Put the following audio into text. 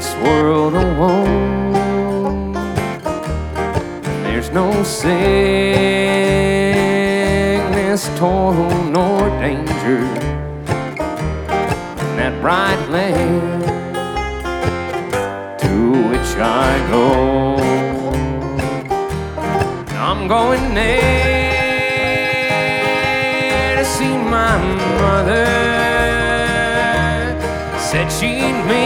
this world alone. There's no sickness, toil, nor danger in that bright land to which I go. I'm going there to see my mother. Said she'd